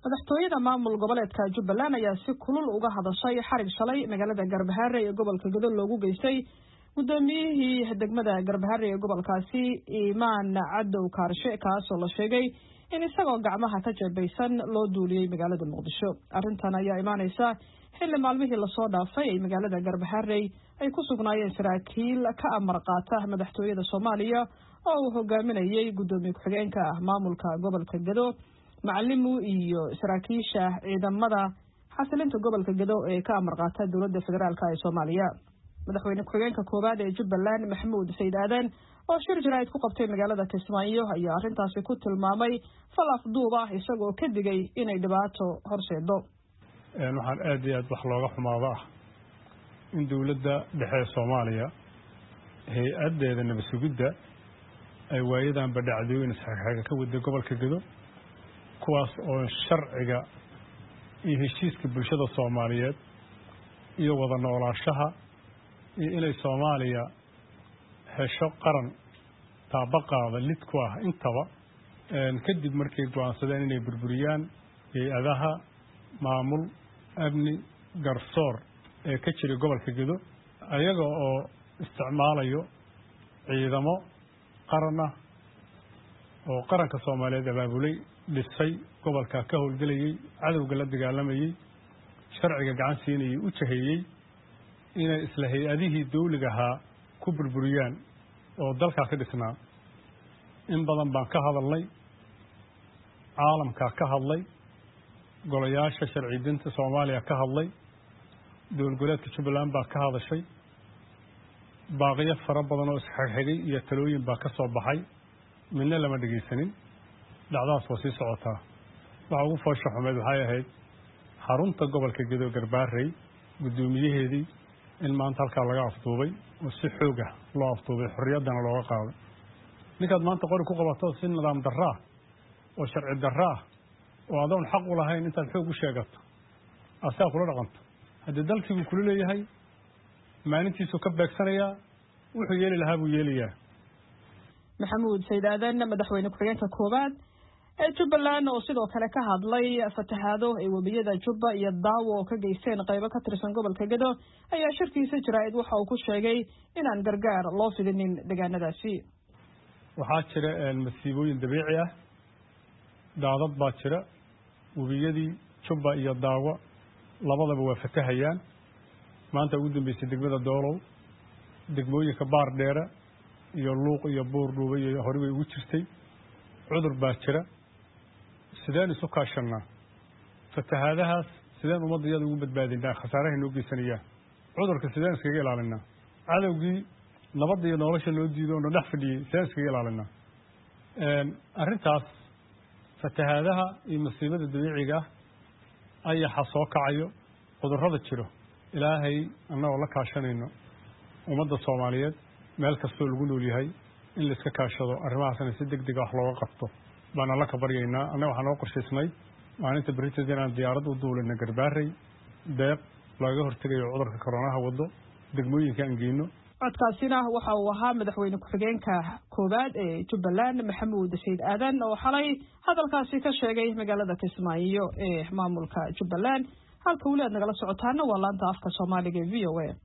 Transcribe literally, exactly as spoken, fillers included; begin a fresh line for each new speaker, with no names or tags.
madaxtooyada maamul goboleedka Jubbaland ayaa si kulul uga hadashay xarig shalay magaalada Garbaharre ee gobolka Gedo loogu geystay gudoomiyihii degmada Garbaharre ee gobolkaasi Imaan Cadow Kaarshe kaas oo la sheegay in isagoo gacmaha ka jeebaysan loo duuliyay magaalada Muqdisho. Arrintan ayaa imaanaysa xilli maalmihii la soo dhaafay ee magaalada Garbaharre ay ku sugnaayeen saraakiil ka amar qaata madaxtooyada Soomaaliya oo uu hogaaminayay gudoomiye ku-xigeenka maamulka gobolka Gedo macallimu iyo saraakiisha ciidamada xasilinta gobolka Gedo ee ka amar qaata dawladda federaalka ee Soomaaliya. madaxweyne ku-xigeenka koobaad ee Jubbaland Maxamuud Sayid Aadan oo shir jaraa'id ku qabtay magaalada Kismaayo ayaa arrintaasi ku tilmaamay falaf duub ah isagoo ka digay inay dhibaato horseedo.
een waxaan aad iyo aad wax looga xumaado ah in dawladda dhexe Soomaaliya hay'adeeda nabad sugidda ay waayadan badhacdooyin saxaaga ka wada gobolka Gedo kuwaas oo sharciga iyo heshiiska bulshada Soomaaliyeed iyo wada noolaanshaha iyo inay Soomaaliya hesho qaran taabaqaada lid ku ah intaba een kadib markay go'aansadeen inay burburiyaan hay'adaha maamul amni garsoor ee ka jira gobolka Gedo ayaga oo isticmaalayo ciidamo qaran ah oo qaranka Soomaaliyeed abaabulay dhisay gobolka ka howlgelayay cadawga la dagaalamayay sharciga gacan siinayay u jaheeyay inay isla hay'adihii dawliga ahaa ku burburiyaan oo dalka ka dhisnaa in badan baan ka hadalnay caalamka ka hadlay golayaasha sharci dinta Soomaaliya ka hadlay dowlad goboleedka Jubbaland baa ka hadashay baaqiyo fara badan oo isxigxigay iyo talooyin baa ka soo baxay midna lama dhageysanin dhacdaas waa sii socotaa waxa ugu foosha xumeed waxay ahayd xarunta gobolka Gedo Garbaharre gudoomiyaheedii in maanta halka laga afduubay oo si xoog ah loo afduubay xorriyadana looga qaaday ninkaad maanta qori ku qabato si nidaam darraa oo sharci darraa oo adoon xaq u lahayn intaad xoog u sheegato asaa kula dhaqanto haddii dalkii ku leeyahay maalintiisu ka beegsanaya wuxuu yeeli lahaa buu yeelayaa.
Maxamuud Sayid Aadan madaxweyne ku-xigeenka koobaad ee Jubbaland oo sidoo kale ka hadlay fatahaado ee wabiyada Jubba iyo Daawo oo ka geysteen qaybo ka tirsan gobolka Gedo ayaa shirkiisa jaraa'id waxa uu ku sheegay inaan gargaar loo fidinin deegaanadaasi.
waxaa jira masiibooyin dabiici ah daadad baa jira wabiyadii Jubba iyo Daawo labadaba waa fatahayaan maanta ugu dambeysay degmada Doolow degmooyinka Baar Dheere iyo Luuq iyo Buur Dhuubay iyo hore way ugu jirtay cudur baa jira sideen isu kaashanaa fatahaadahaas sideen ummadayada ugu badbaadinaa khasaaraha inoo geysanaya cudurka sideen iskaga ilaalinaa cadawgii nabadda iyo nolosha loo diido oo dhex fadhiyay sideen iskaga ilaalinaa een arrintaas fatahaadaha iyo masiibada dabiiciga ah ayaa soo kacayo cudurrada jiro ilaahay annagoo la kaashanayno ummadda Soomaaliyeed meel kastoo lagu nool yahay in la iska kaashado arrimahaasna si degdeg ah looga qabto baan alla ka baryaynaa annaga waxaan oo qorsheysnay maalinta baritada inaan diyaarad u duulino Garbaharre deeq laga hortagayo cudurka koronaha wado degmooyinka aan geyno.
codkaasina waxa uu ahaa madaxweyne ku-xigeenka koobaad ee Jubbaland Maxamuud Sayid Aadan oo xalay hadalkaasi ka sheegay magaalada Kismaayo ee maamulka Jubbaland halka walaad nagala socotaana waa laanta afka Soomaaliga V O A.